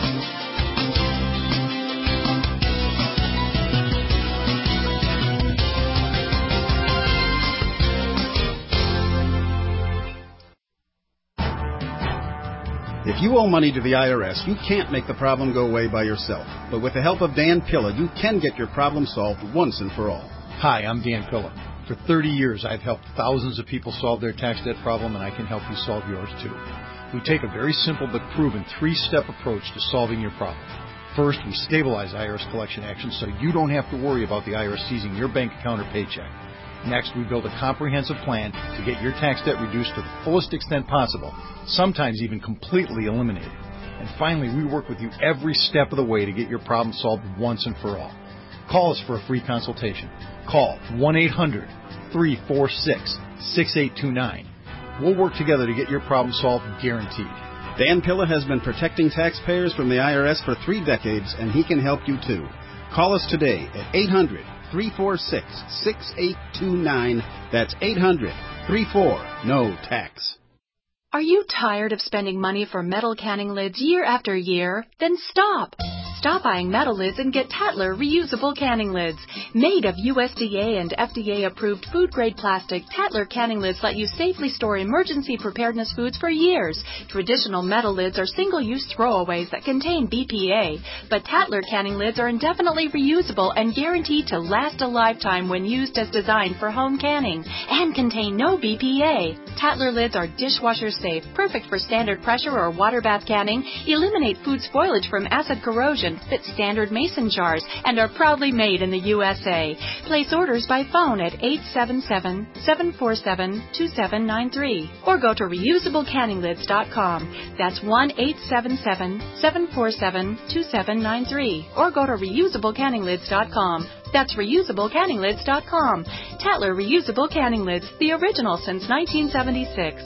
If you owe money to the I R S, you can't make the problem go away by yourself. But with the help of Dan Pilla, you can get your problem solved once and for all. Hi, I'm Dan Pilla. For thirty years, I've helped thousands of people solve their tax debt problem, and I can help you solve yours too. We take a very simple but proven three-step approach to solving your problem. First, we stabilize I R S collection actions so you don't have to worry about the I R S seizing your bank account or paycheck. Next, we build a comprehensive plan to get your tax debt reduced to the fullest extent possible, sometimes even completely eliminated. And finally, we work with you every step of the way to get your problem solved once and for all. Call us for a free consultation. Call one eight hundred, three four six, six eight two nine. We'll work together to get your problem solved, guaranteed. Dan Pilla has been protecting taxpayers from the I R S for three decades, and he can help you too. Call us today at eight hundred, three four six, six eight two nine. That's eight hundred, three four, N O tax. Are you tired of spending money for metal canning lids year after year? Then stop. Stop buying metal lids and get Tatler reusable canning lids. Made of U S D A and F D A-approved food-grade plastic, Tatler canning lids let you safely store emergency preparedness foods for years. Traditional metal lids are single-use throwaways that contain B P A, but Tatler canning lids are indefinitely reusable and guaranteed to last a lifetime when used as designed for home canning and contain no B P A. Tatler lids are dishwasher safe, perfect for standard pressure or water bath canning, eliminate food spoilage from acid corrosion, fit standard mason jars, and are proudly made in the U S A. Place orders by phone at eight seven seven, seven four seven, two seven nine three or go to reusable canning lids dot com. That's one eight seven seven, seven four seven, two seven nine three or go to reusable canning lids dot com. That's reusable canning lids dot com. Tatler Reusable Canning Lids, the original since nineteen seventy-six.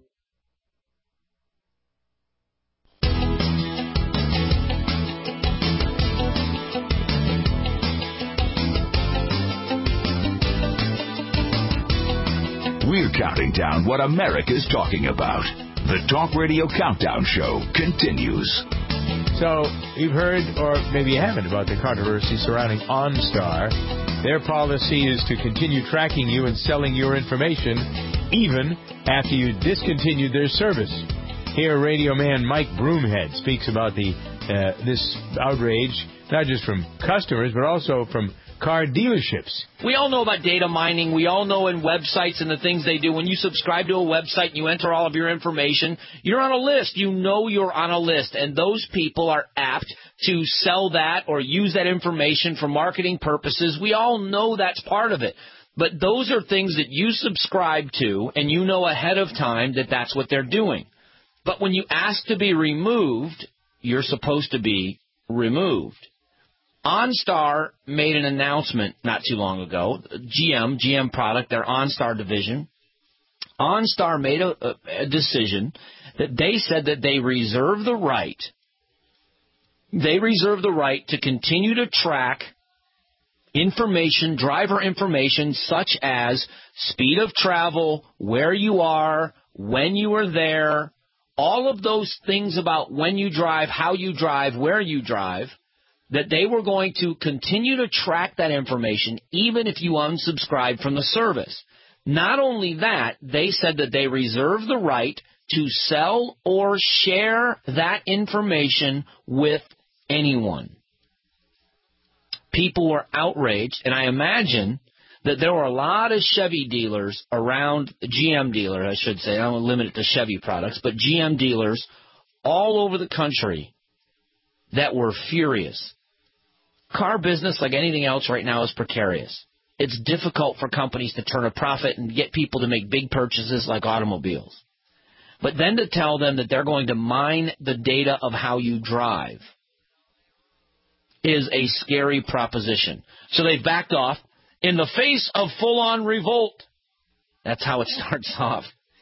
We're counting down what America's talking about. The Talk Radio Countdown Show continues. So, you've heard, or maybe you haven't, about the controversy surrounding OnStar. Their policy is to continue tracking you and selling your information even after you discontinued their service. Here, radio man Mike Broomhead speaks about the uh, this outrage, not just from customers, but also from car dealerships. We all know about data mining. We all know in websites and the things they do. When you subscribe to a website and you enter all of your information, you're on a list. You know you're on a list. And those people are apt to sell that or use that information for marketing purposes. We all know that's part of it. But those are things that you subscribe to and you know ahead of time that that's what they're doing. But when you ask to be removed, you're supposed to be removed. OnStar made an announcement not too long ago. G M, G M product, their OnStar division. OnStar made a, a, a decision that they said that they reserve the right, they reserve the right to continue to track information, driver information, such as speed of travel, where you are, when you were there, all of those things about when you drive, how you drive, where you drive, that they were going to continue to track that information even if you unsubscribe from the service. Not only that, they said that they reserve the right to sell or share that information with anyone. People were outraged, and I imagine that there were a lot of Chevy dealers around, G M dealers, I should say, I don't limit it to Chevy products, but G M dealers all over the country that were furious. Car business, like anything else right now, is precarious. it's difficult for companies to turn a profit and get people to make big purchases like automobiles. But then to tell them that they're going to mine the data of how you drive is a scary proposition. So they backed off in the face of full-on revolt. That's how it starts off.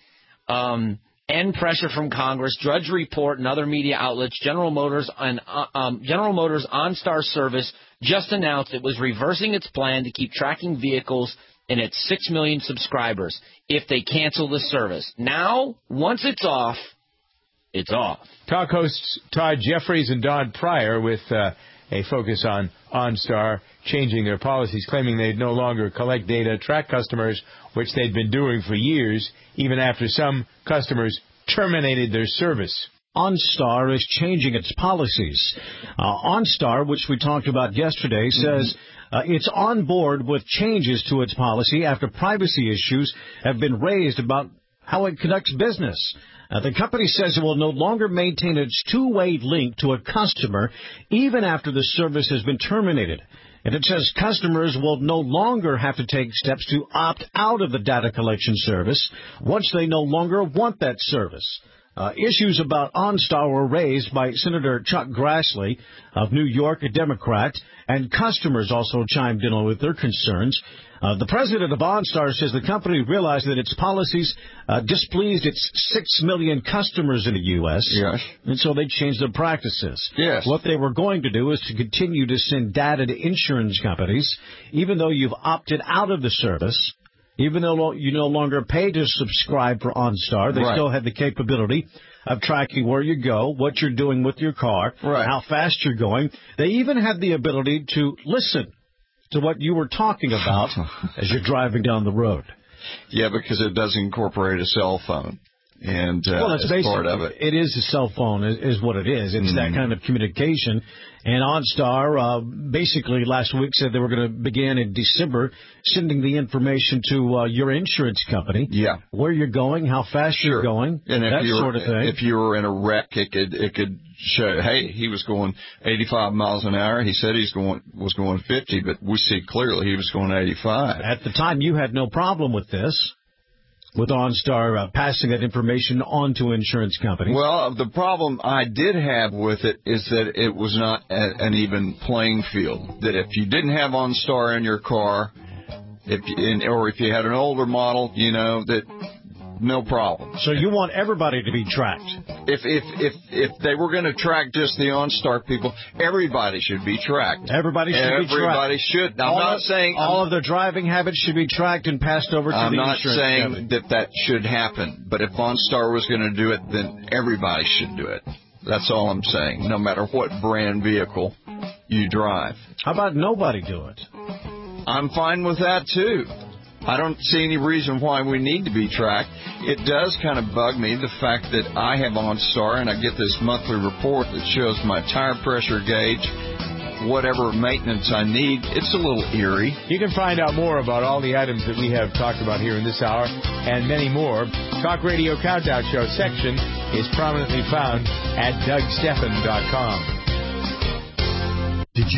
Um, end pressure from Congress, Drudge Report, and other media outlets. General Motors and uh, um, General Motors OnStar service just announced it was reversing its plan to keep tracking vehicles in its six million subscribers if they cancel the service. Now, once it's off, it's off. Talk hosts Todd Jeffries and Don Pryor with uh, a focus on OnStar changing their policies, claiming they'd no longer collect data, track customers, which they'd been doing for years, even after some customers terminated their service. OnStar is changing its policies. Uh, OnStar, which we talked about yesterday, says uh, it's on board with changes to its policy after privacy issues have been raised about how it conducts business. Uh, the company says it will no longer maintain its two-way link to a customer even after the service has been terminated. And it says customers will no longer have to take steps to opt out of the data collection service once they no longer want that service. Uh, issues about OnStar were raised by Senator Chuck Grassley of New York, a Democrat, and customers also chimed in with their concerns. Uh, the president of OnStar says the company realized that its policies uh, displeased its six million customers in the U S Yes. And so they changed their practices. Yes. What they were going to do is to continue to send data to insurance companies, even though you've opted out of the service. Even though you no longer pay to subscribe for OnStar, they Right. still have the capability of tracking where you go, what you're doing with your car, Right. how fast you're going. They even have the ability to listen to what you were talking about as you're driving down the road. Yeah, because it does incorporate a cell phone. And uh, well, that's as basically part of it. It is a cell phone, is, is what it is. It's Mm-hmm. that kind of communication. And OnStar uh, basically last week said they were going to begin in December sending the information to uh, your insurance company. Yeah. Where you're going, how fast Sure. you're going, And if that you were, sort of thing. if you were in a wreck, it could it could show. Hey, he was going eighty-five miles an hour. He said he's going was going fifty, but we see clearly he was going eighty-five. At the time, you had no problem with this, with OnStar uh, passing that information on to insurance companies. Well, the problem I did have with it is that it was not a, an even playing field. That if you didn't have OnStar in your car, if you, in, or if you had an older model, you know that. No problem. So you want everybody to be tracked? If if if if they were going to track just the OnStar people, everybody should be tracked. Everybody should everybody be tracked. Everybody should. I'm all not of, saying all I'm, of their driving habits should be tracked and passed over to I'm the not insurance saying company. that that should happen. But if OnStar was going to do it, then everybody should do it. That's all I'm saying. No matter what brand vehicle you drive. How about nobody do it? I'm fine with that too. I don't see any reason why we need to be tracked. It does kind of bug me, the fact that I have OnStar and I get this monthly report that shows my tire pressure gauge, whatever maintenance I need. It's a little eerie. You can find out more about all the items that we have talked about here in this hour and many more. Talk Radio Countdown Show section is prominently found at Doug Stephan dot com.